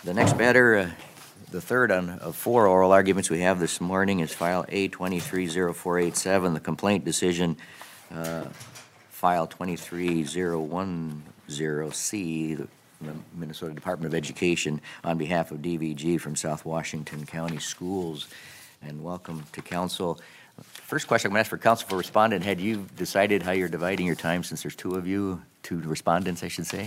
The next matter, the third of four oral arguments we have this morning is file A230487, the complaint decision, file 23010C, the Minnesota Department of Education, on behalf of DVG from South Washington County Schools. And welcome to council. First question I'm going to ask for council for respondent. Had you decided how you're dividing your time, since there's two of you, two respondents, I should say?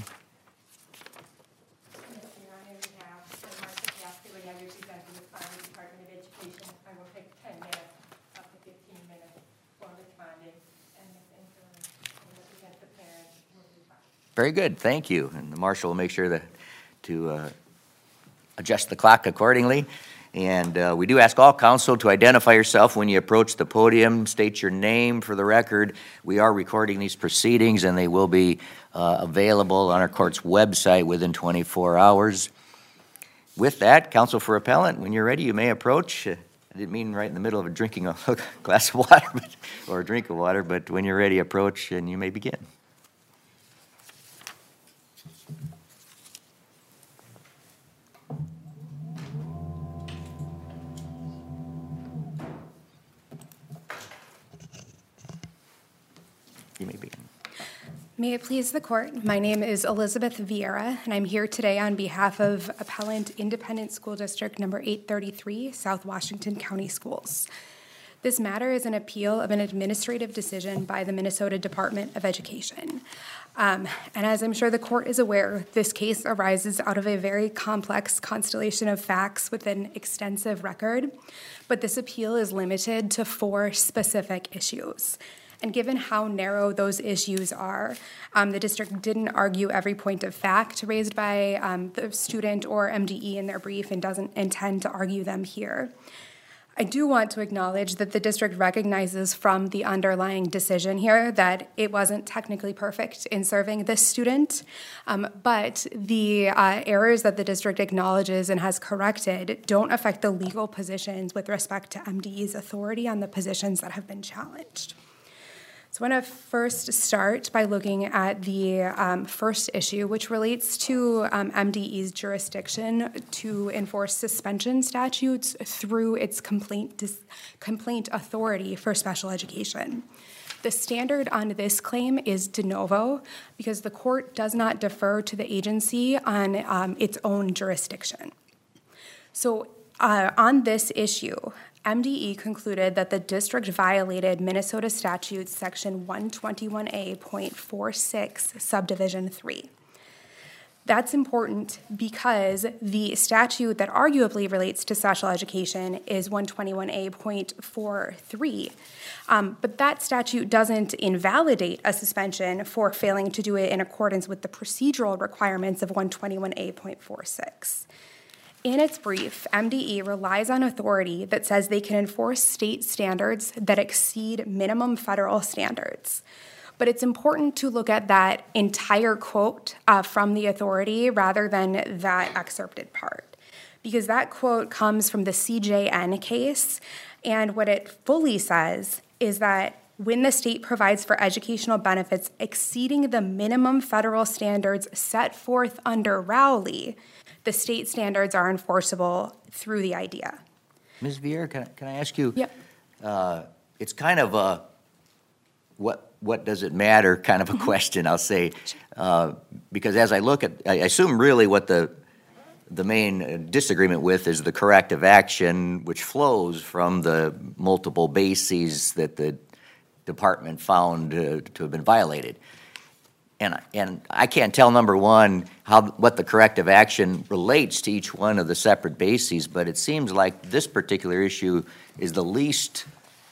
Very good, thank you. And the marshal will make sure to adjust the clock accordingly. And we do ask all counsel to identify yourself when you approach the podium. State your name for the record. We are recording these proceedings, and they will be available on our court's website within 24 hours. With that, counsel for appellant, when you're ready, you may approach. I didn't mean right in the middle of drinking a glass of water or a drink of water, but when you're ready, approach, and you may begin. You may begin. May it please the court, my name is Elizabeth Vieira, and I'm here today on behalf of Appellant Independent School District number 833, South Washington County Schools. This matter is an appeal of an administrative decision by the Minnesota Department of Education. And as I'm sure the court is aware, this case arises out of a very complex constellation of facts with an extensive record, but this appeal is limited to 4 specific issues. And given how narrow those issues are, the district didn't argue every point of fact raised by the student or MDE in their brief and doesn't intend to argue them here. I do want to acknowledge that the district recognizes from the underlying decision here that it wasn't technically perfect in serving this student, but the errors that the district acknowledges and has corrected don't affect the legal positions with respect to MDE's authority on the positions that have been challenged. So I want to first start by looking at the first issue, which relates to MDE's jurisdiction to enforce suspension statutes through its complaint authority for special education. The standard on this claim is de novo because the court does not defer to the agency on its own jurisdiction. So on this issue, MDE concluded that the district violated Minnesota Statute Section 121A.46, Subdivision 3. That's important because the statute that arguably relates to special education is 121A.43. But that statute doesn't invalidate a suspension for failing to do it in accordance with the procedural requirements of 121A.46. In its brief, MDE relies on authority that says they can enforce state standards that exceed minimum federal standards. But it's important to look at that entire quote from the authority rather than that excerpted part, because that quote comes from the CJN case, and what it fully says is that when the state provides for educational benefits exceeding the minimum federal standards set forth under Rowley, the state standards are enforceable through the IDEA. Ms. Vieira, can I ask you? Yep. It's kind of a what does it matter kind of a question, I'll say, because as I look at, I assume really what the main disagreement with is the corrective action, which flows from the multiple bases that the department found to have been violated. And I can't tell, number one, what the corrective action relates to each one of the separate bases, but it seems like this particular issue is the least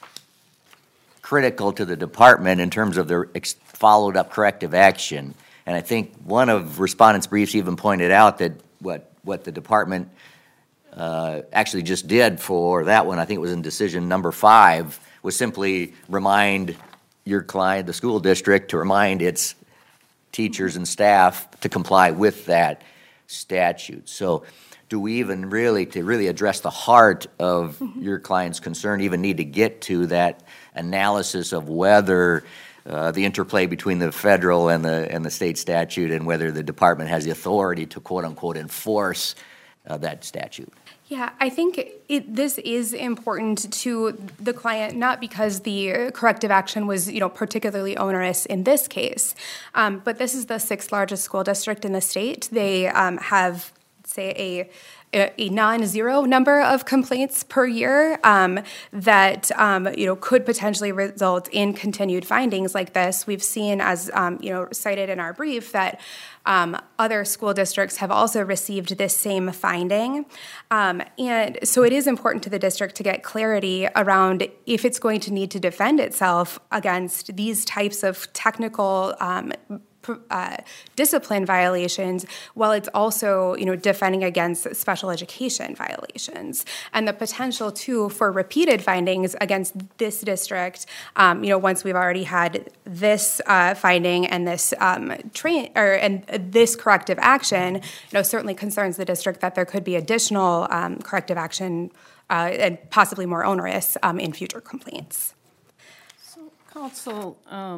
critical to the department in terms of their followed-up corrective action. And I think one of respondents' briefs even pointed out that what the department actually just did for that one, I think it was in decision number 5, was simply remind your client, the school district, to remind its teachers and staff to comply with that statute. So do we even really, to really address the heart of your client's concern, even need to get to that analysis of whether the interplay between the federal and the state statute and whether the department has the authority to quote-unquote enforce that statute. Yeah, I think this is important to the client, not because the corrective action was, particularly onerous in this case, but this is the 6th largest school district in the state. They have, say, a non-zero number of complaints per year that could potentially result in continued findings like this. We've seen, as cited in our brief, that other school districts have also received this same finding. And so it is important to the district to get clarity around if it's going to need to defend itself against these types of technical discipline violations, while it's also, defending against special education violations, and the potential too for repeated findings against this district. Once we've already had this finding and this and this corrective action, certainly concerns the district that there could be additional corrective action and possibly more onerous in future complaints. So, Counsel,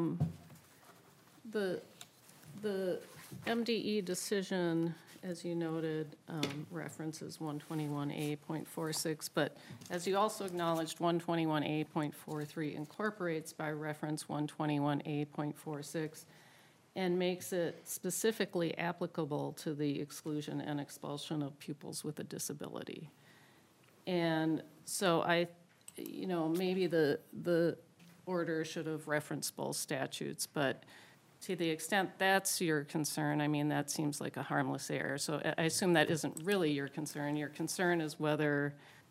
the MDE decision, as you noted, references 121A.46, but as you also acknowledged, 121A.43 incorporates by reference 121A.46 and makes it specifically applicable to the exclusion and expulsion of pupils with a disability. And so maybe the order should have referenced both statutes, but to the extent that's your concern, that seems like a harmless error. So I assume that isn't really your concern. Your concern is whether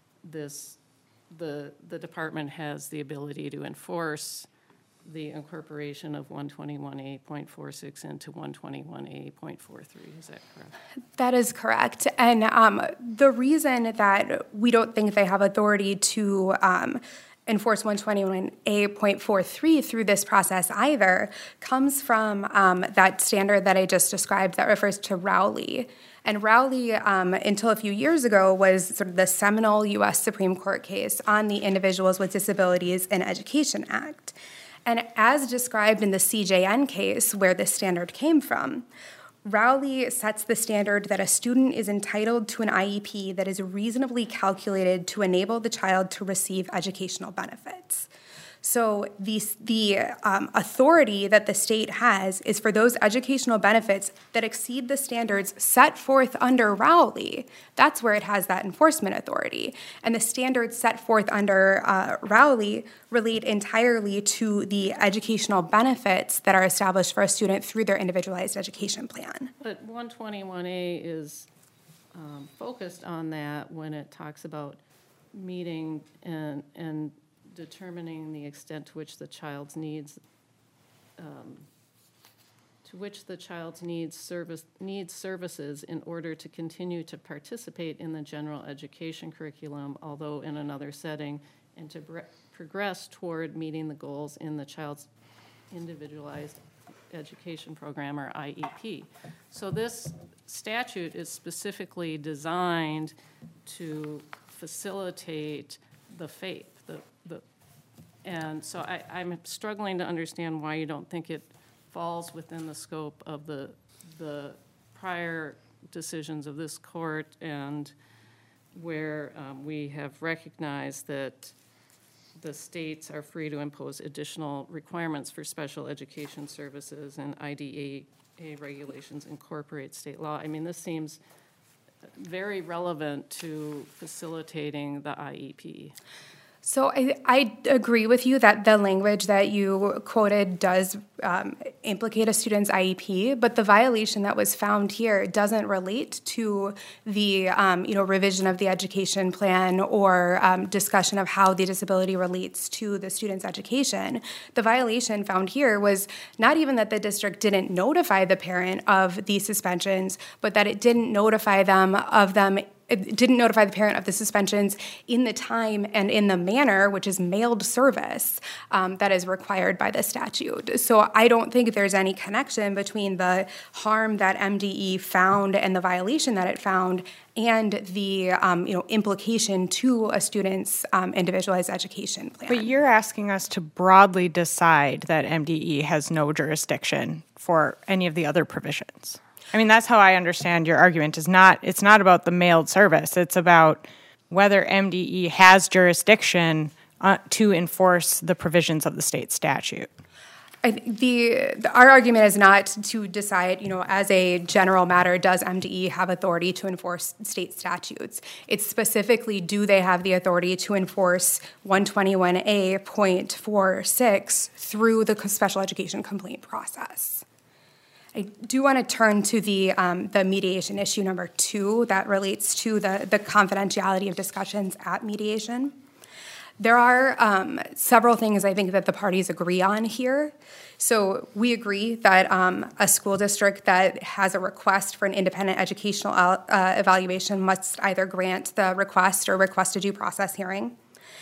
the department has the ability to enforce the incorporation of 121A.46 into 121A.43. Is that correct? That is correct. And the reason that we don't think they have authority to enforce 121A.43 through this process either comes from that standard that I just described that refers to Rowley. And Rowley, until a few years ago, was sort of the seminal U.S. Supreme Court case on the Individuals with Disabilities in Education Act. And as described in the CJN case, where this standard came from, Rowley sets the standard that a student is entitled to an IEP that is reasonably calculated to enable the child to receive educational benefits. So the authority that the state has is for those educational benefits that exceed the standards set forth under Rowley. That's where it has that enforcement authority. And the standards set forth under Rowley relate entirely to the educational benefits that are established for a student through their individualized education plan. But 121A is focused on that when it talks about meeting and determining the extent to which the child's needs services in order to continue to participate in the general education curriculum, although in another setting, and to progress toward meeting the goals in the child's individualized education program, or IEP. So this statute is specifically designed to facilitate the FAPE. And so I'm struggling to understand why you don't think it falls within the scope of the prior decisions of this court, and where we have recognized that the states are free to impose additional requirements for special education services, and IDEA regulations incorporate state law. This seems very relevant to facilitating the IEP. So I agree with you that the language that you quoted does implicate a student's IEP, but the violation that was found here doesn't relate to the revision of the education plan or discussion of how the disability relates to the student's education. The violation found here was not even that the district didn't notify the parent of these suspensions, but that it didn't notify It didn't notify the parent of the suspensions in the time and in the manner, which is mailed service, that is required by the statute. So I don't think there's any connection between the harm that MDE found and the violation that it found and the implication to a student's individualized education plan. But you're asking us to broadly decide that MDE has no jurisdiction for any of the other provisions. I mean, that's how I understand your argument. It's not about the mailed service. It's about whether MDE has jurisdiction to enforce the provisions of the state statute. Our argument is not to decide, as a general matter, does MDE have authority to enforce state statutes? It's specifically, do they have the authority to enforce 121A.46 through the special education complaint process? I do want to turn to the mediation issue number 2 that relates to the confidentiality of discussions at mediation. There are several things I think that the parties agree on here. So we agree that a school district that has a request for an independent educational evaluation must either grant the request or request a due process hearing.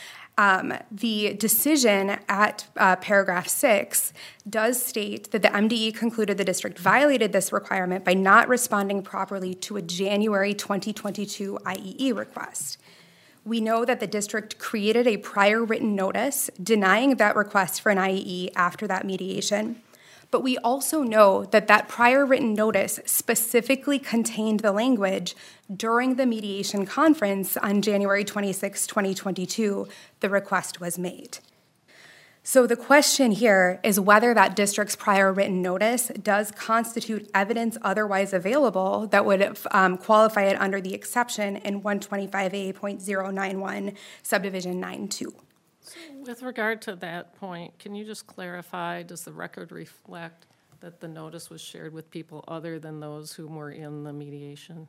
The decision at paragraph 6 does state that the MDE concluded the district violated this requirement by not responding properly to a January 2022 IEE request. We know that the district created a prior written notice denying that request for an IEE after that mediation, but we also know that that prior written notice specifically contained the language during the mediation conference on January 26, 2022, the request was made. So the question here is whether that district's prior written notice does constitute evidence otherwise available that would qualify it under the exception in 125A.091 subdivision 9.2. With regard to that point, can you just clarify, does the record reflect that the notice was shared with people other than those who were in the mediation?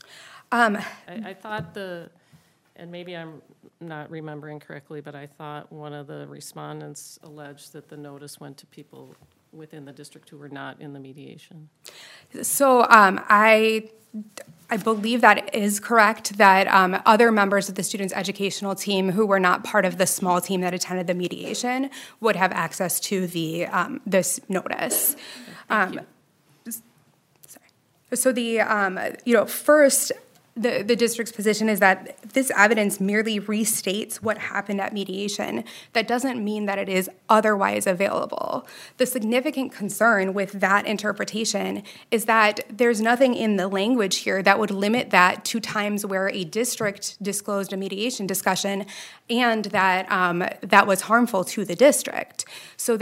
I thought and maybe I'm not remembering correctly, but I thought one of the respondents alleged that the notice went to people within the district who were not in the mediation. So I believe that is correct, that other members of the students' educational team who were not part of the small team that attended the mediation would have access to the this notice. Thank you. So first, the district's position is that this evidence merely restates what happened at mediation. That doesn't mean that it is otherwise available. The significant concern with that interpretation is that there's nothing in the language here that would limit that to times where a district disclosed a mediation discussion and that that was harmful to the district. So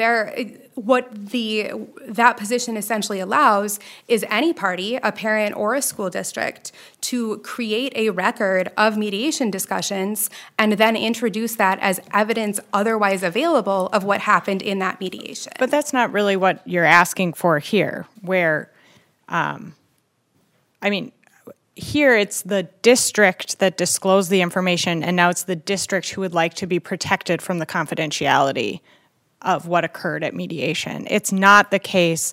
that position essentially allows is any party, a parent or a school district, to create a record of mediation discussions and then introduce that as evidence otherwise available of what happened in that mediation. But that's not really what you're asking for here, where, here it's the district that disclosed the information, and now it's the district who would like to be protected from the confidentiality of what occurred at mediation. It's not the case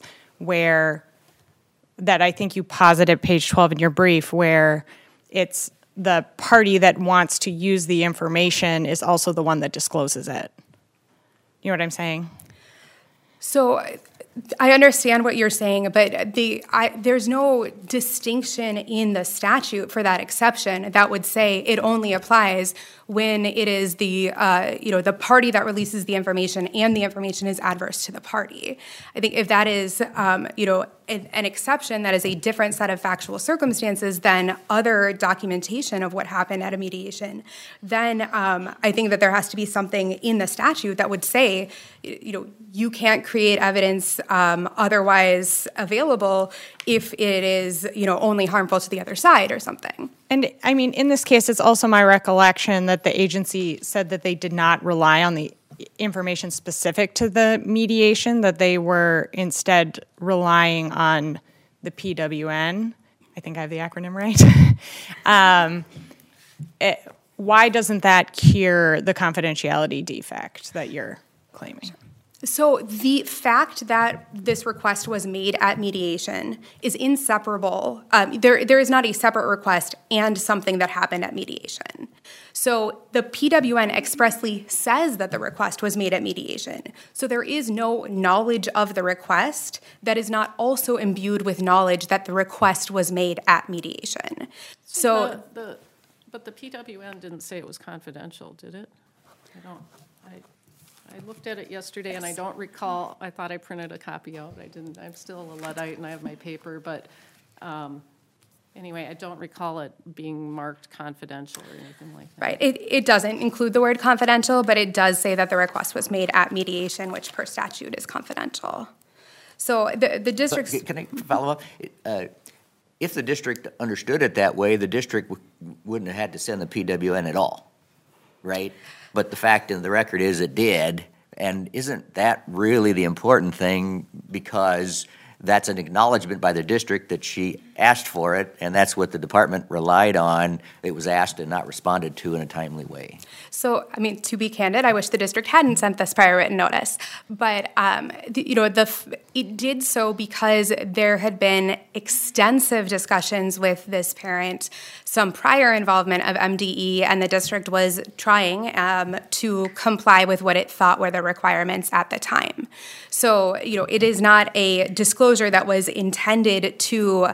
that I think you posited page 12 in your brief, where it's the party that wants to use the information is also the one that discloses it. You know what I'm saying? So I understand what you're saying, but there's no distinction in the statute for that exception that would say it only applies when it is the party that releases the information and the information is adverse to the party. I think if that is an exception that is a different set of factual circumstances than other documentation of what happened at a mediation, then I think that there has to be something in the statute that would say, you can't create evidence otherwise available if it is, only harmful to the other side or something. And I mean, in this case, it's also my recollection that the agency said that they did not rely on the information specific to the mediation, that they were instead relying on the PWN. I think I have the acronym right. Why doesn't that cure the confidentiality defect that you're claiming? So the fact that this request was made at mediation is inseparable. There is not a separate request and something that happened at mediation. So the PWN expressly says that the request was made at mediation. So there is no knowledge of the request that is not also imbued with knowledge that the request was made at mediation. But the PWN didn't say it was confidential, did it? I looked at it yesterday, and I don't recall. I thought I printed a copy out. I didn't. I'm still a Luddite, and I have my paper. But Anyway, I don't recall it being marked confidential or anything like that. Right. It doesn't include the word confidential, but it does say that the request was made at mediation, which per statute is confidential. So the district's... But can I follow up? If the district understood it that way, the district wouldn't have had to send the PWN at all, right? But the fact of the record is it did, and isn't that really the important thing? Because that's an acknowledgement by the district that she asked for it, and that's what the department relied on. It was asked and not responded to in a timely way. So, I mean, to be candid, I wish the district hadn't sent this prior written notice. But, it did so because there had been extensive discussions with this parent, some prior involvement of MDE, and the district was trying to comply with what it thought were the requirements at the time. So, it is not a disclosure that was intended to,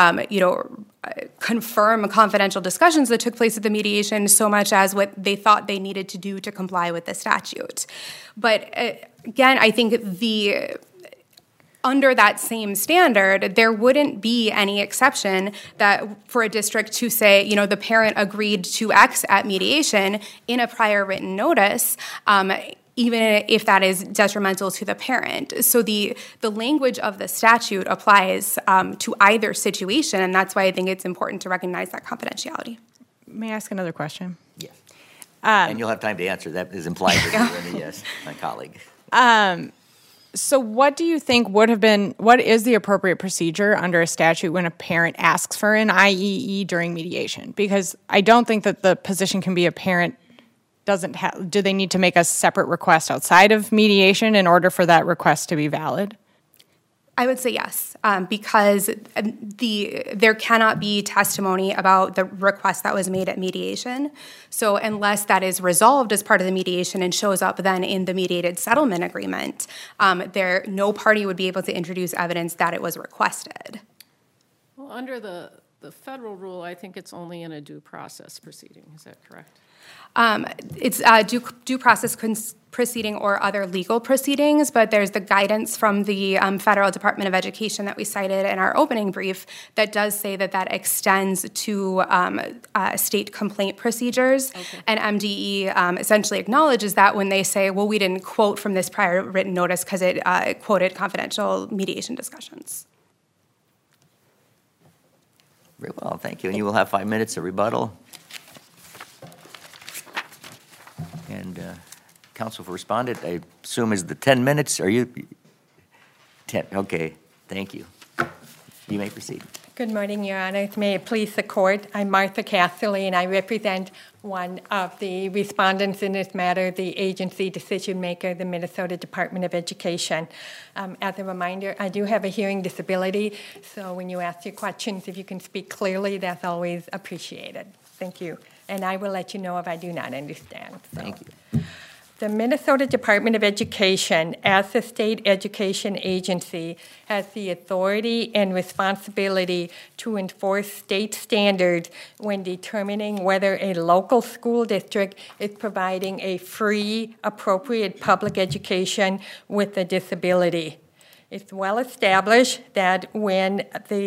confirm confidential discussions that took place at the mediation so much as what they thought they needed to do to comply with the statute. But again, I think under that same standard, there wouldn't be any exception that for a district to say, the parent agreed to X at mediation in a prior written notice, even if that is detrimental to the parent. So the language of the statute applies to either situation, and that's why I think it's important to recognize that confidentiality. May I ask another question? Yes. And you'll have time to answer. That is implied in the yes, my colleague. So what do you think what is the appropriate procedure under a statute when a parent asks for an IEE during mediation? Because I don't think that the position can be a parent do they need to make a separate request outside of mediation in order for that request to be valid? I would say yes, because there cannot be testimony about the request that was made at mediation. So unless that is resolved as part of the mediation and shows up then in the mediated settlement agreement, no party would be able to introduce evidence that it was requested. Well, under the federal rule, I think it's only in a due process proceeding. Is that correct? It's due process proceeding or other legal proceedings, but there's the guidance from the Federal Department of Education that we cited in our opening brief that does say that extends to state complaint procedures. Okay. And MDE essentially acknowledges that when they say, well, we didn't quote from this prior written notice because it quoted confidential mediation discussions. Very well, thank you. And you will have 5 minutes of rebuttal. And counsel for respondent, I assume is the 10 minutes. Are you 10? Okay, thank you. You may proceed. Good morning, Your Honors. May it please the court. I'm Martha Casserly, and I represent one of the respondents in this matter, the agency decision maker, the Minnesota Department of Education. As a reminder, I do have a hearing disability, so when you ask your questions, if you can speak clearly, that's always appreciated. Thank you. And I will let you know if I do not understand. So. Thank you. The Minnesota Department of Education, as the state education agency, has the authority and responsibility to enforce state standards when determining whether a local school district is providing a free, appropriate public education with a disability. It's well established that when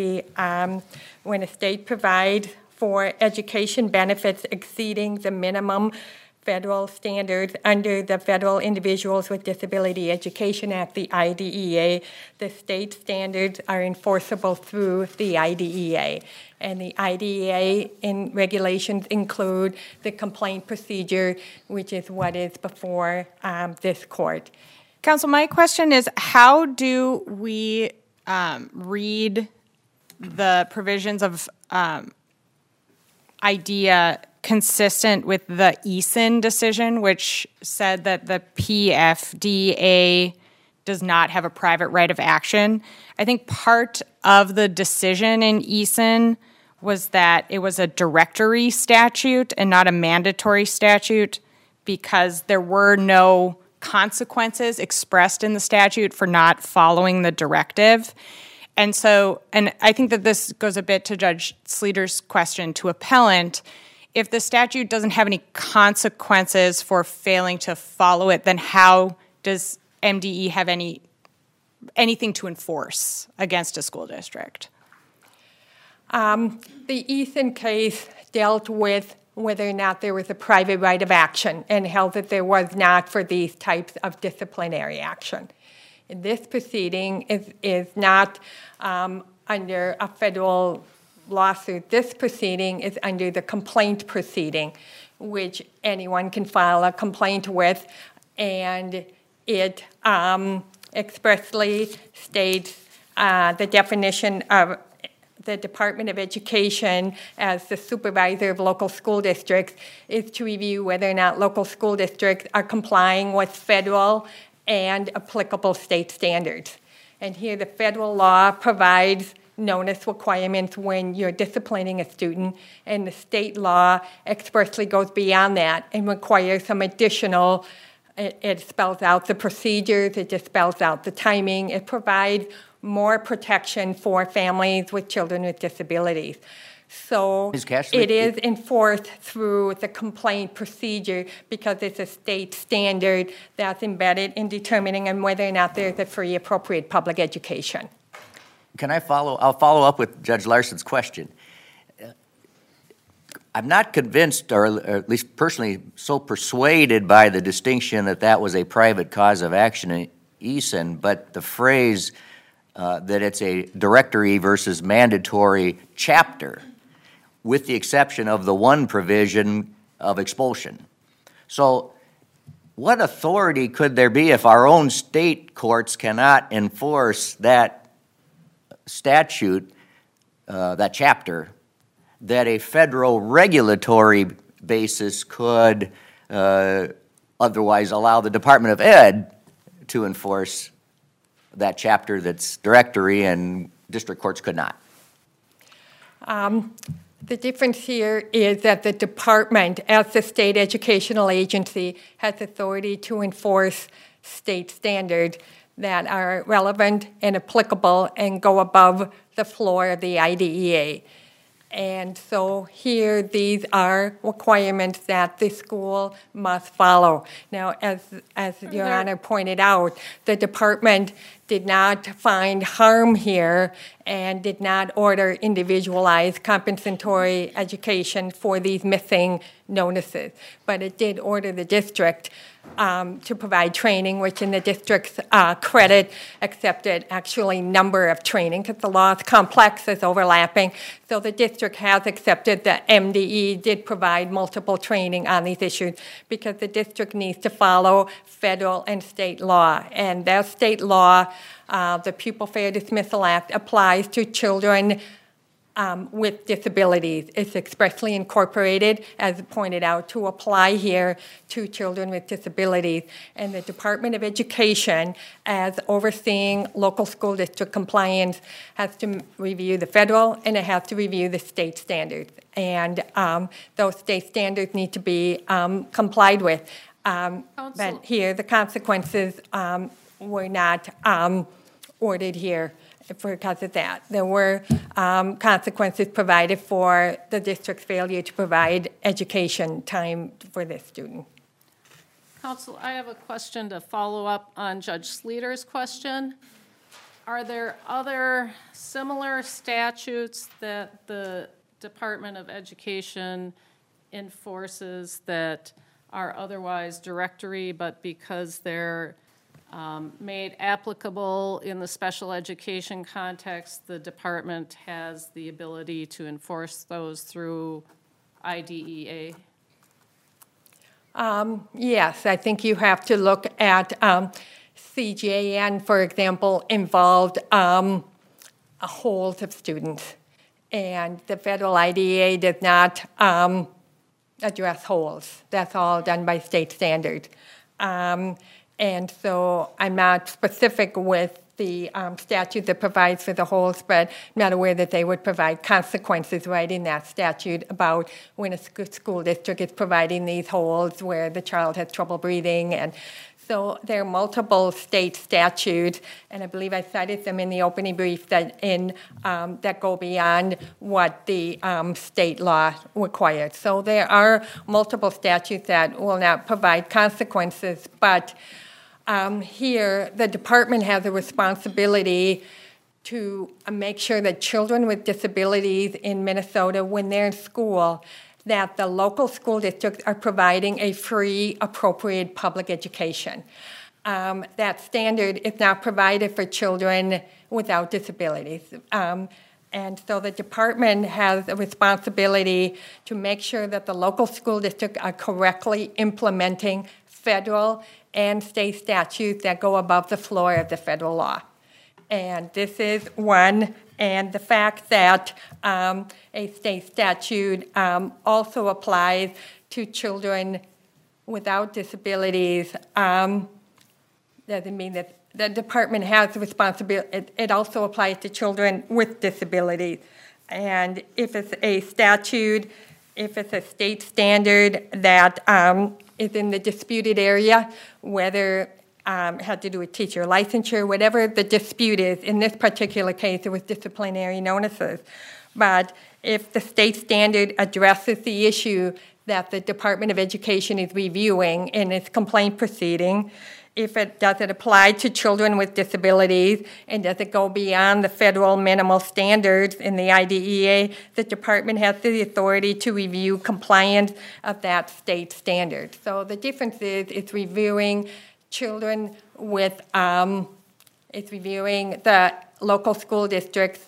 a state provides for education benefits exceeding the minimum federal standards under the Federal Individuals with Disability Education Act, the IDEA, the state standards are enforceable through the IDEA. And the IDEA in regulations include the complaint procedure, which is what is before this court. Counsel, my question is, how do we read the provisions of IDEA consistent with the Eason decision, which said that the PFDA does not have a private right of action? I think part of the decision in Eason was that it was a directory statute and not a mandatory statute because there were no consequences expressed in the statute for not following the directive. And I think that this goes a bit to Judge Sleeter's question to appellant. If the statute doesn't have any consequences for failing to follow it, then how does MDE have anything to enforce against a school district? The Ethan case dealt with whether or not there was a private right of action and held that there was not for these types of disciplinary action. And this proceeding is not under a federal lawsuit. This proceeding is under the complaint proceeding, which anyone can file a complaint with, and it expressly states the definition of the Department of Education as the supervisor of local school districts is to review whether or not local school districts are complying with federal and applicable state standards. And here the federal law provides notice requirements when you're disciplining a student, and the state law expressly goes beyond that and requires some additional. It spells out the procedures, it just spells out the timing, it provides more protection for families with children with disabilities. So it is enforced through the complaint procedure because it's a state standard that's embedded in determining on whether or not there's a free, appropriate public education. Can I follow? I'll follow up with Judge Larson's question. I'm not convinced, or at least personally so persuaded by the distinction that was a private cause of action in Eason, but the phrase that it's a directory versus mandatory chapter, with the exception of the one provision of expulsion. So what authority could there be if our own state courts cannot enforce that statute, that chapter, that a federal regulatory basis could otherwise allow the Department of Ed to enforce that chapter that's directory and district courts could not? The difference here is that the department, as the state educational agency, has authority to enforce state standards that are relevant and applicable and go above the floor of the IDEA. And so here, these are requirements that the school must follow. Now, as Your Honor pointed out, the department did not find harm here and did not order individualized compensatory education for these missing notices. But it did order the district to provide training, which in the district's credit accepted actually number of training, because the law is complex, it's overlapping. So the district has accepted that MDE did provide multiple training on these issues because the district needs to follow federal and state law. And that state law, the Pupil Fair Dismissal Act, applies to children with disabilities. It's expressly incorporated, as pointed out, to apply here to children with disabilities. And the Department of Education, as overseeing local school district compliance, has to review the federal and it has to review the state standards. And those state standards need to be complied with. But here, the consequences were not ordered here because of that. There were consequences provided for the district's failure to provide education time for this student. Counsel, I have a question to follow up on Judge Sleeter's question. Are there other similar statutes that the Department of Education enforces that are otherwise directory, but because they're made applicable in the special education context, the department has the ability to enforce those through IDEA? Yes, I think you have to look at CJN, for example, involved holds of students. And the federal IDEA does not address holds. That's all done by state standard. And so I'm not specific with the statute that provides for the holds, but I'm not aware that they would provide consequences right in that statute about when a school district is providing these holds where the child has trouble breathing. And so there are multiple state statutes, and I believe I cited them in the opening brief that that go beyond what the state law requires. So there are multiple statutes that will not provide consequences, but here the department has a responsibility to make sure that children with disabilities in Minnesota, when they're in school, that the local school districts are providing a free, appropriate public education. That standard is not provided for children without disabilities. And so the department has a responsibility to make sure that the local school districts are correctly implementing federal and state statutes that go above the floor of the federal law. And this is one, and the fact that a state statute also applies to children without disabilities doesn't mean that the department has the responsibility. It also applies to children with disabilities. And if it's a statute, if it's a state standard that is in the disputed area, whether had to do with teacher licensure, whatever the dispute is. In this particular case, it was disciplinary notices. But if the state standard addresses the issue that the Department of Education is reviewing in its complaint proceeding, does it apply to children with disabilities, and does it go beyond the federal minimal standards in the IDEA, the department has the authority to review compliance of that state standard. So the difference is it's reviewing children with, it's reviewing the local school district's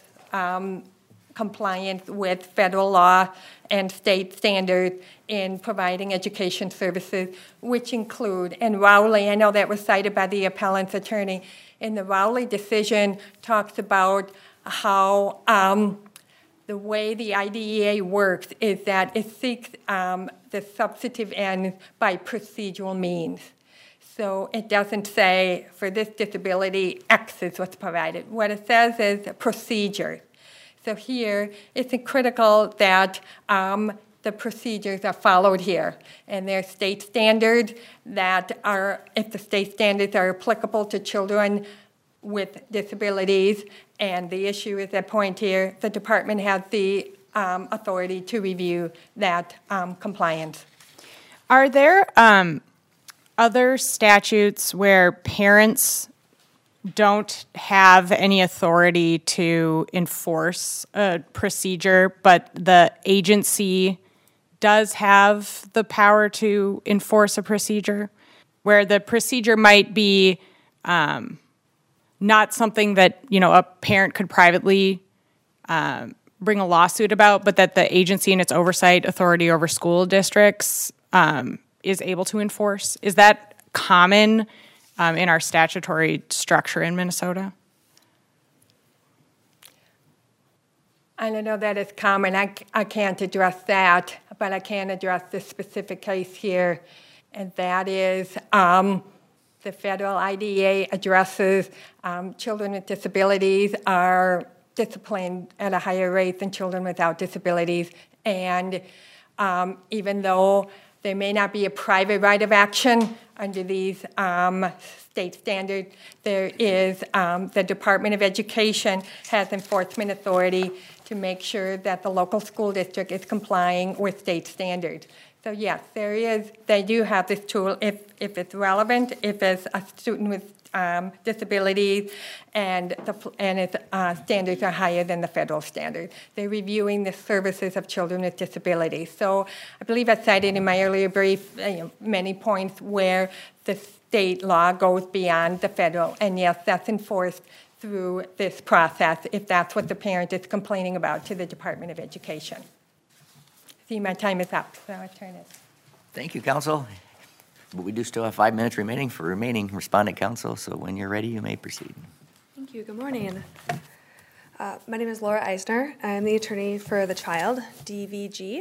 compliance with federal law and state standards in providing education services, which include, and Rowley, I know that was cited by the appellant's attorney, and the Rowley decision talks about how the way the IDEA works is that it seeks the substantive ends by procedural means. So it doesn't say, for this disability, X is what's provided. What it says is a procedure. So here, it's critical that the procedures are followed here. And there are state standards that are, if the state standards are applicable to children with disabilities, and the issue is at point here, the department has the authority to review that compliance. Are there other statutes where parents don't have any authority to enforce a procedure, but the agency does have the power to enforce a procedure, where the procedure might be not something that, you know, a parent could privately bring a lawsuit about, but that the agency in its oversight authority over school districts is able to enforce? Is that common in our statutory structure in Minnesota? I don't know that it's common. I can't address that, but I can address this specific case here, and that is the federal IDEA addresses children with disabilities are disciplined at a higher rate than children without disabilities, and even though there may not be a private right of action under these state standards, there is the Department of Education has enforcement authority to make sure that the local school district is complying with state standards. So yes, they do have this tool if it's relevant, if it's a student with disabilities and its standards are higher than the federal standard. They're reviewing the services of children with disabilities. So I believe I cited in my earlier brief many points where the state law goes beyond the federal, and yes, that's enforced through this process if that's what the parent is complaining about to the Department of Education. See, my time is up, so I turn it. Thank you, counsel. But we do still have 5 minutes remaining for remaining respondent counsel, so when you're ready, you may proceed. Thank you. Good morning. My name is Laura Eisner. I'm the attorney for the child, DVG.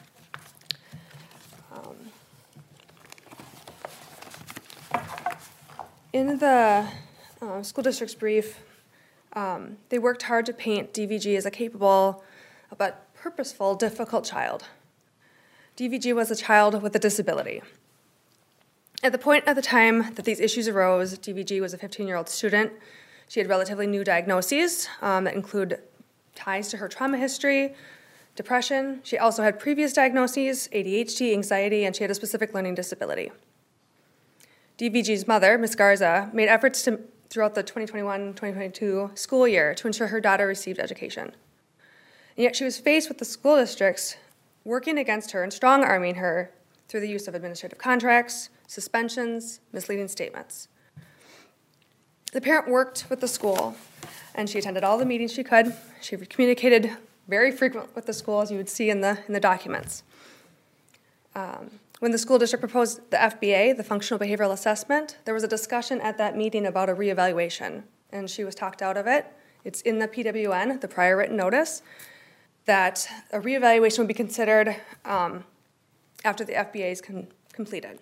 In the school district's brief, they worked hard to paint DVG as a capable but purposeful, difficult child. DVG was a child with a disability. At the time that these issues arose, DVG was a 15-year-old student. She had relatively new diagnoses that include ties to her trauma history, depression. She also had previous diagnoses, ADHD, anxiety, and she had a specific learning disability. DVG's mother, Ms. Garza, made efforts throughout the 2021-2022 school year to ensure her daughter received education. And yet she was faced with the school districts working against her and strong-arming her through the use of administrative contracts, suspensions, misleading statements. The parent worked with the school, and she attended all the meetings she could. She communicated very frequently with the school, as you would see in the documents. When the school district proposed the FBA, the Functional Behavioral Assessment, there was a discussion at that meeting about a reevaluation, and she was talked out of it. It's in the PWN, the prior written notice, that a reevaluation would be considered after the FBA is completed.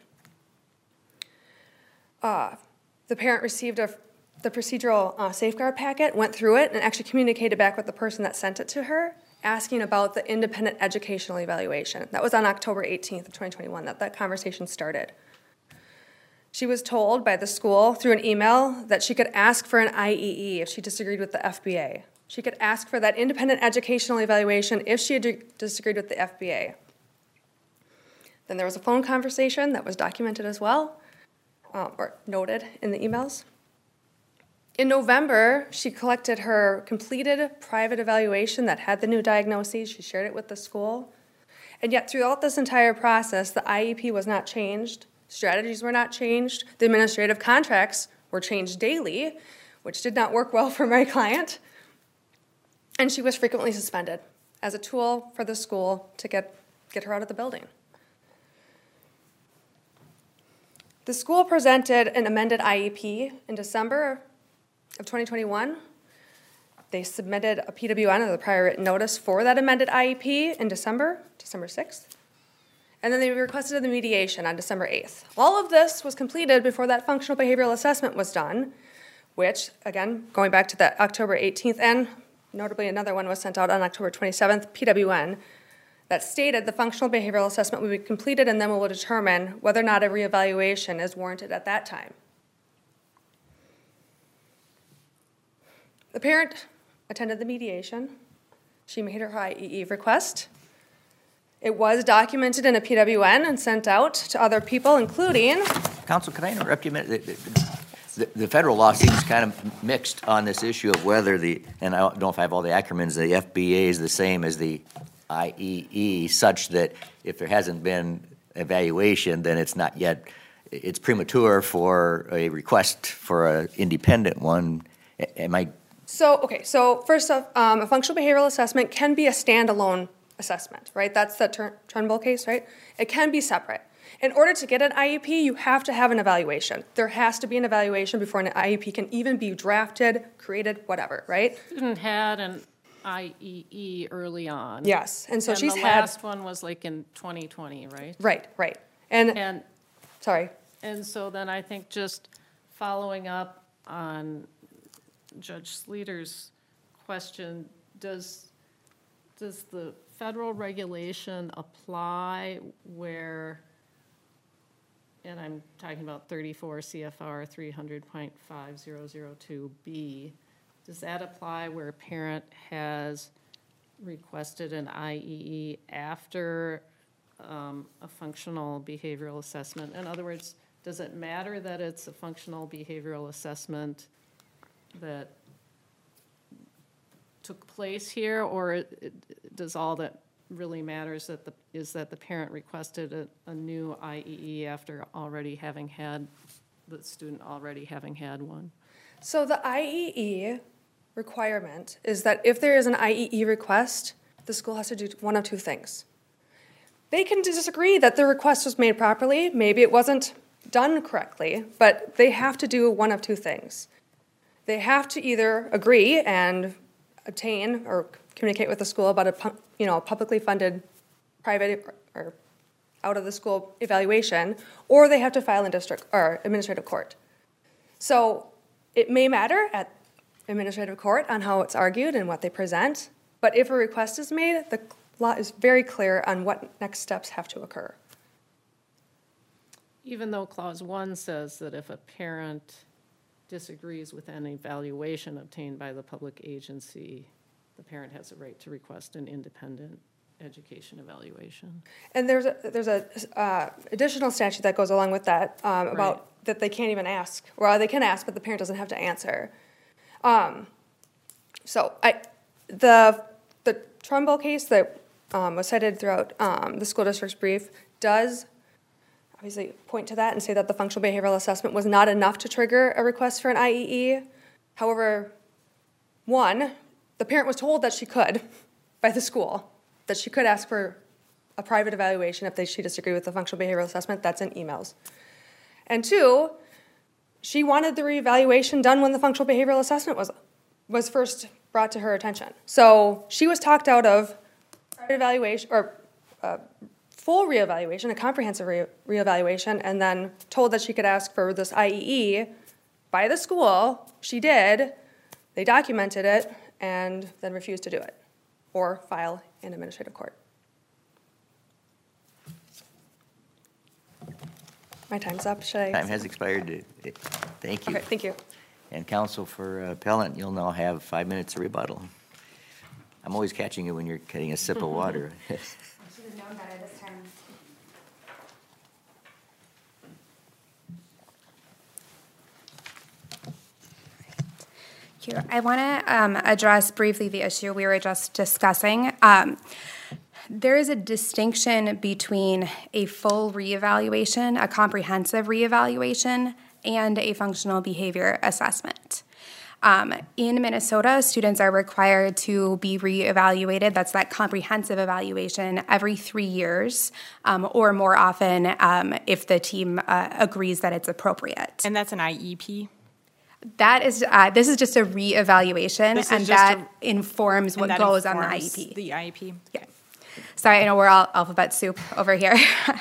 The parent received the procedural safeguard packet, went through it, and actually communicated back with the person that sent it to her, asking about the independent educational evaluation. That was on October 18th of 2021 that conversation started. She was told by the school through an email that she could ask for an IEE if she disagreed with the FBA. She could ask for that independent educational evaluation if she disagreed with the FBA. Then there was a phone conversation that was documented as well, or noted in the emails. In November, she collected her completed private evaluation that had the new diagnoses. She shared it with the school. And yet throughout this entire process, the IEP was not changed, strategies were not changed, the administrative contracts were changed daily, which did not work well for my client. And she was frequently suspended as a tool for the school to get her out of the building. The school presented an amended IEP in December of 2021. They submitted a PWN, or the prior written notice, for that amended IEP in December 6th. And then they requested the mediation on December 8th. All of this was completed before that functional behavioral assessment was done, which, again, going back to that October 18th, and notably another one was sent out on October 27th, PWN, that stated the functional behavioral assessment will be completed and then we will determine whether or not a reevaluation is warranted at that time. The parent attended the mediation. She made her IEE request. It was documented in a PWN and sent out to other people, including... Counsel, can I interrupt you a minute? The federal law seems kind of mixed on this issue of whether and I don't know if I have all the acronyms, the FBA is the same as the IEE, such that if there hasn't been evaluation, then it's premature for a request for an independent one. Am I... So first off, a functional behavioral assessment can be a standalone assessment, right? That's the Trumbull case, right? It can be separate. In order to get an IEP, you have to have an evaluation. There has to be an evaluation before an IEP can even be drafted, created, whatever, right? Student had an IEE early on. Yes, and so she's the had... last one was like in 2020, right? Right. And sorry. And so then I think just following up on Judge Sleeter's question, does the federal regulation apply where, and I'm talking about 34 CFR 300.5002B, does that apply where a parent has requested an IEE after a functional behavioral assessment? In other words, does it matter that it's a functional behavioral assessment that took place here, or does all that really matters is that the parent requested a new IEE after already having had, the student already having had one? So the IEE requirement is that if there is an IEE request, the school has to do one of two things. They can disagree that the request was made properly, maybe it wasn't done correctly, but they have to do one of two things. They have to either agree and obtain or communicate with the school about a publicly funded private or out of the school evaluation, or they have to file in district or administrative court. So it may matter at administrative court on how it's argued and what they present, but if a request is made, the law is very clear on what next steps have to occur. Even though Clause 1 says that if a parent disagrees with an evaluation obtained by the public agency, the parent has a right to request an independent education evaluation. And there's a additional statute that goes along with that about that they can't even ask, or they can ask, but the parent doesn't have to answer. The Trumbull case that was cited throughout the school district's brief does obviously point to that and say that the functional behavioral assessment was not enough to trigger a request for an IEE. However, one, the parent was told that she could by the school, that she could ask for a private evaluation if she disagreed with the functional behavioral assessment. That's in emails. And two, she wanted the reevaluation done when the functional behavioral assessment was first brought to her attention. So she was talked out of private evaluation or full reevaluation, a comprehensive reevaluation, and then told that she could ask for this IEE by the school. She did. They documented it and then refused to do it or file in administrative court. My time's up. Should I? Time has expired. Thank you. Okay, thank you. And counsel for appellant, you'll now have 5 minutes of rebuttal. I'm always catching you when you're getting a sip of water. I should have known better this time. Thank you. I want to address briefly the issue we were just discussing. There is a distinction between a full reevaluation, a comprehensive reevaluation, and a functional behavior assessment. In Minnesota, students are required to be reevaluated. That's that comprehensive evaluation every 3 years, or more often if the team agrees that it's appropriate. And that's an IEP? That is, this is just a reevaluation, and that informs what goes on the IEP. The IEP? Yeah. Sorry, I know we're all alphabet soup over here.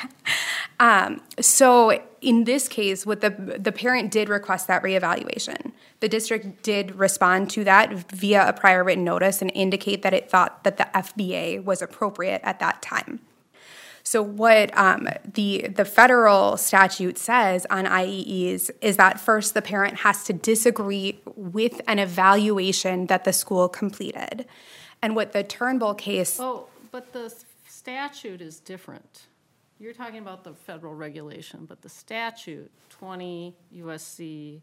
So in this case, what the parent did request that reevaluation. The district did respond to that via a prior written notice and indicate that it thought that the FBA was appropriate at that time. So what the federal statute says on IEEs is that first the parent has to disagree with an evaluation that the school completed. And what the Turnbull case... Oh, but the statute is different. You're talking about the federal regulation, but the statute, 20 U.S.C.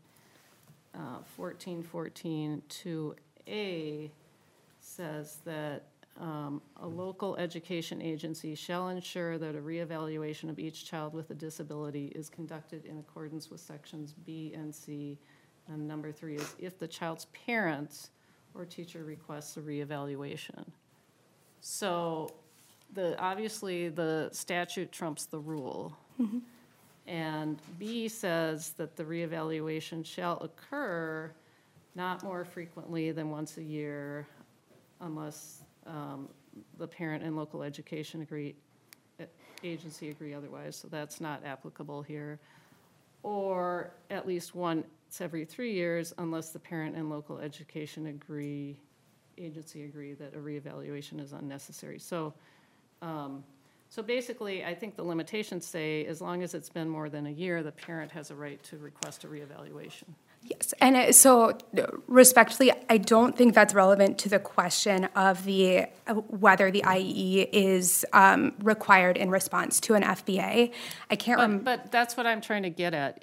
1414-2A, says that a local education agency shall ensure that a reevaluation of each child with a disability is conducted in accordance with sections B and C. And number 3 is if the child's parents or teacher requests a reevaluation. So obviously the statute trumps the rule. Mm-hmm. And B says that the reevaluation shall occur not more frequently than once a year unless the parent and local education agency agree otherwise. So that's not applicable here. Or at least once every 3 years unless the parent and local education agency agree that a reevaluation is unnecessary. So basically, I think the limitations say as long as it's been more than a year, the parent has a right to request a reevaluation. Yes, and so respectfully, I don't think that's relevant to the question of whether the IEE is required in response to an FBA. I can't remember. But that's what I'm trying to get at.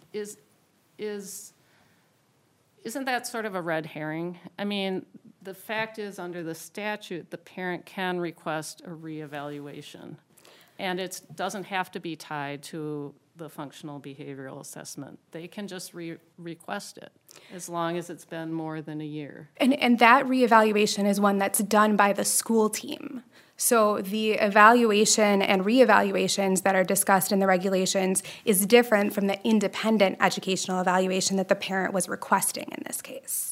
Isn't that sort of a red herring? I mean, the fact is, under the statute, the parent can request a reevaluation, and it doesn't have to be tied to the functional behavioral assessment. They can just request it as long as it's been more than a year. And that reevaluation is one that's done by the school team. So the evaluation and reevaluations that are discussed in the regulations is different from the independent educational evaluation that the parent was requesting in this case.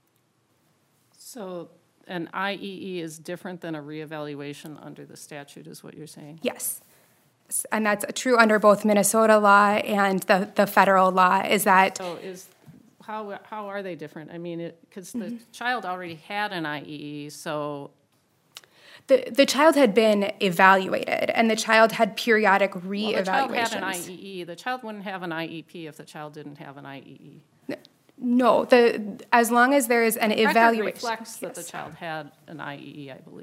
So an IEE is different than a reevaluation under the statute, is what you're saying? Yes. And that's true under both Minnesota law and the federal law, is that... So how are they different? I mean, because the child already had an IEE, so... The child had been evaluated, and the child had periodic reevaluations. Well, the child had an IEE. The child wouldn't have an IEP if the child didn't have an IEE. No, as long as there is an evaluation. Record reflects that the child had an IEE, I believe.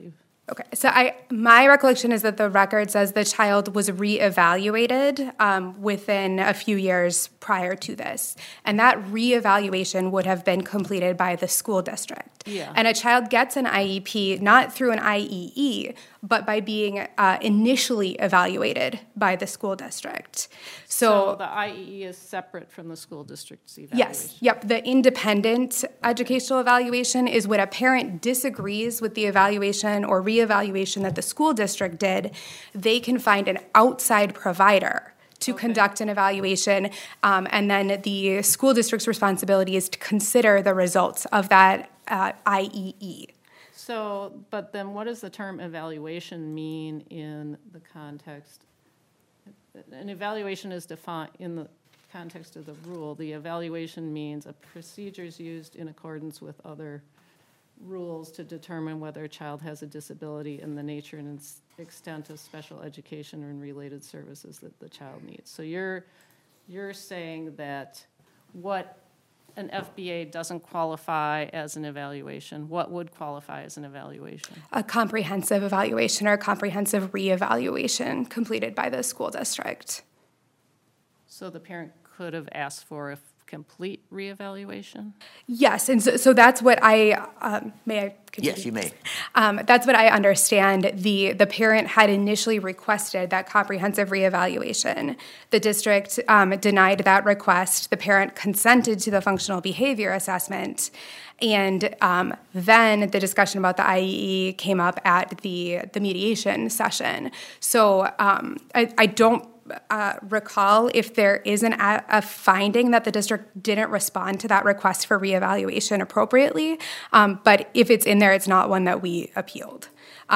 Okay, so my recollection is that the record says the child was reevaluated within a few years prior to this, and that reevaluation would have been completed by the school district. Yeah. And a child gets an IEP not through an IEE, but by being initially evaluated by the school district. So the IEE is separate from the school district's evaluation? Yes, yep. The independent educational evaluation is when a parent disagrees with the evaluation or reevaluation that the school district did, they can find an outside provider to conduct an evaluation, and then the school district's responsibility is to consider the results of that IEE. So, but then what does the term evaluation mean in the context? An evaluation is defined in the context of the rule. The evaluation means a procedure is used in accordance with other rules to determine whether a child has a disability and the nature and extent of special education and related services that the child needs. So you're saying that what an FBA doesn't qualify as an evaluation, what would qualify as an evaluation? A comprehensive evaluation or a comprehensive reevaluation completed by the school district. So the parent could have asked for a complete reevaluation? Yes, and so that's what may I continue? Yes, you may. That's what I understand. The parent had initially requested that comprehensive reevaluation. The district denied that request. The parent consented to the functional behavior assessment. And then the discussion about the IEE came up at the mediation session. So I don't recall if there is a finding that the district didn't respond to that request for reevaluation appropriately, but if it's in there, it's not one that we appealed.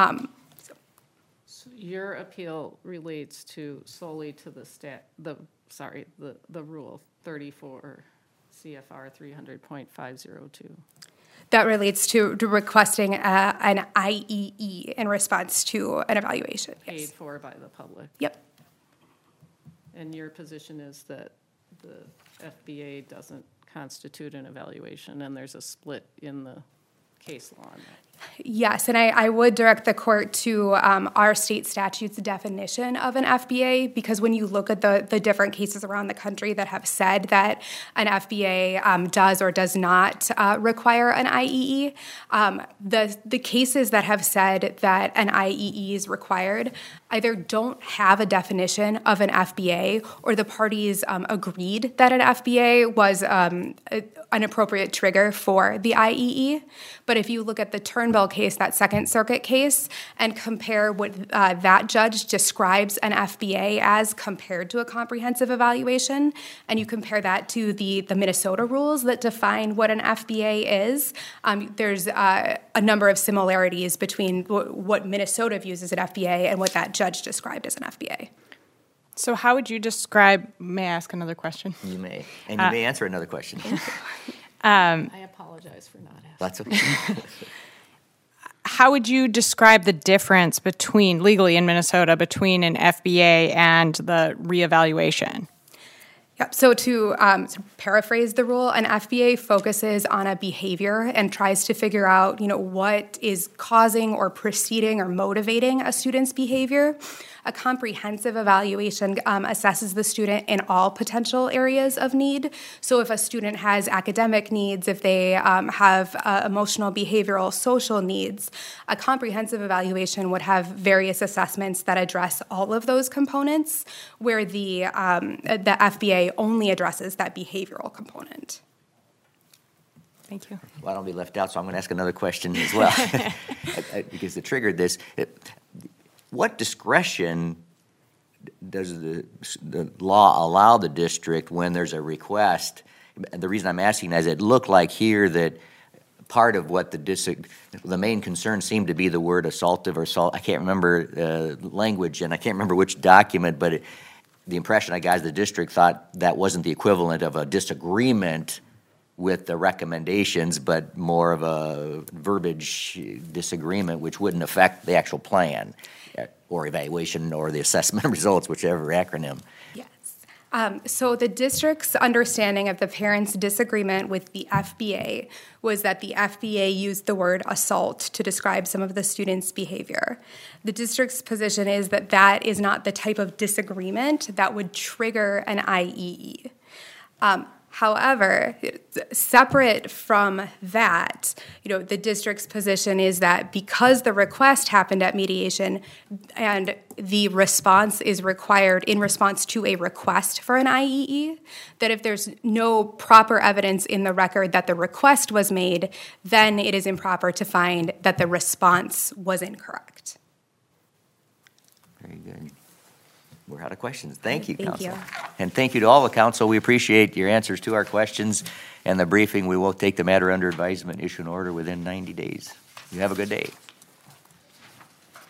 So your appeal relates solely to the rule 34 CFR 300.502. That relates to requesting an IEE in response to an evaluation. Paid Yes. for by the public. Yep. And your position is that the FBA doesn't constitute an evaluation, and there's a split in the case law on that. Yes, and I would direct the court to our state statute's definition of an FBA, because when you look at the different cases around the country that have said that an FBA does or does not require an IEE, the cases that have said that an IEE is required either don't have a definition of an FBA or the parties agreed that an FBA was an appropriate trigger for the IEE. But if you look at the Turnbull case, that Second Circuit case, and compare what that judge describes an FBA as compared to a comprehensive evaluation, and you compare that to the Minnesota rules that define what an FBA is, there's a number of similarities between what Minnesota views as an FBA and what that judge described as an FBA. So how would you describe, may I ask another question? You may. And you may answer another question. I apologize for not asking. That's okay. How would you describe the difference between, legally in Minnesota, between an FBA and the reevaluation? Yep. So to paraphrase the rule, an FBA focuses on a behavior and tries to figure out, what is causing or preceding or motivating a student's behavior. A comprehensive evaluation assesses the student in all potential areas of need. So if a student has academic needs, if they have emotional, behavioral, social needs, a comprehensive evaluation would have various assessments that address all of those components, where the FBA only addresses that behavioral component. Thank you. Well, I don't be left out, so I'm going to ask another question as well, because it triggered this. What discretion does the law allow the district when there's a request? The reason I'm asking is it looked like here that part of what the main concern seemed to be the word assaultive or assault. I can't remember language, and I can't remember which document, but the impression I got is the district thought that wasn't the equivalent of a disagreement with the recommendations, but more of a verbiage disagreement, which wouldn't affect the actual plan or evaluation or the assessment results, whichever acronym. Yes. So the district's understanding of the parents' disagreement with the FBA was that the FBA used the word assault to describe some of the students' behavior. The district's position is that that is not the type of disagreement that would trigger an IEE. However, separate from that, the district's position is that because the request happened at mediation and the response is required in response to a request for an IEE, that if there's no proper evidence in the record that the request was made, then it is improper to find that the response was incorrect. Very good. We're out of questions. Thank you, Thank Council. you. And thank you to all the council. We appreciate your answers to our questions and the briefing. We will take the matter under advisement, issue an order within 90 days. You have a good day.